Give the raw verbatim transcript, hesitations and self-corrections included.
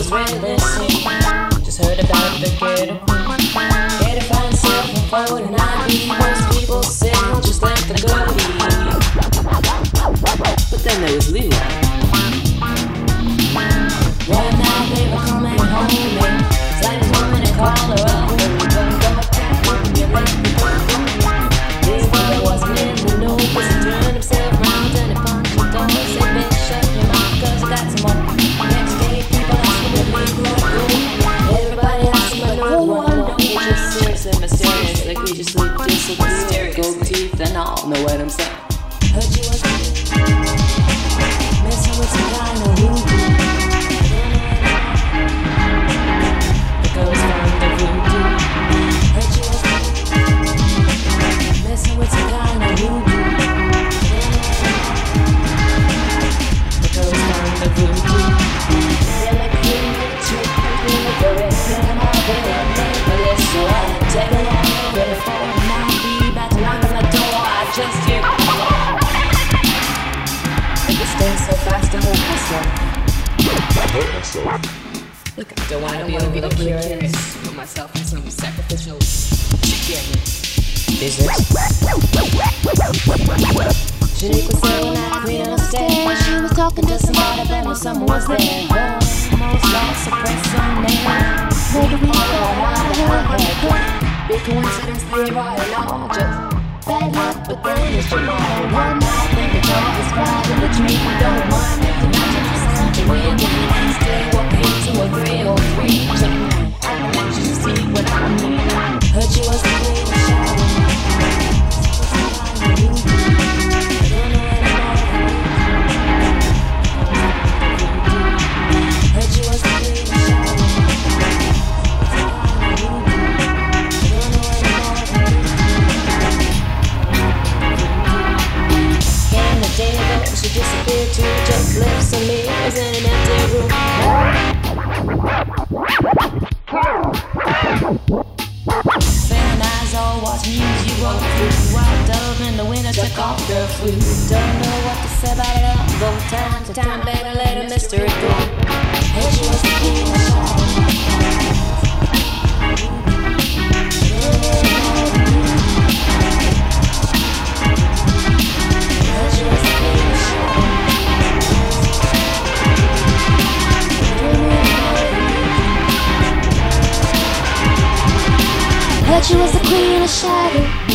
was really sick. Just heard about the ghetto queen. Get a fine self and forward and I be. Most people say I'll just let the good be. But then there was Leroy. One night they were coming home and like a woman and call her up. But don't go back when you let me go. This boy wasn't in the know, cause he turned himself round and he punched the door. Said, bitch, shut your mouth cause I got some more. Next day people ask me where Leroy go. Everybody asks me but no one knows. It's just serious and mysterious, like we just leave disappear. Gold teeth and all, know what I'm saying? Heard you was messing with some guy no voodoo. The girls found the voodoo. Heard you was messing with some guy no voodoo. The girls found the voodoo. They're like you, you, you, the red pen, I'm all there. But so I take a long way before and I'll be back to knock on the door. I just hear so fast to hold myself. I hurt myself. Look, I don't want to be overly curious. Put myself in some sacrificial chicken. Business. Shanique was saying at the queen on the stage. She was talking to somebody, but no someone was there. Almost like suppressing name. Maybe we all had her head. Big coincidence, they right and all just bad luck, but then it's your mind. One night, think the dog is fried in the dream. Don't mind if the magic is something weird. When the next day, walk into a three oh three. I don't want you to see what I mean. Heard you was the queen of shadow. Heard you was the queen of shadow. Day ago, she disappeared to just lips and mirrors in an empty room. Fan eyes all watching you as you walk through. Wild dove in the winter took off the flute. Don't know what to say about it all. Go time to time, later, later, mystery girl. Hey, she was the queen of shadow. Heard she was the queen of shadow.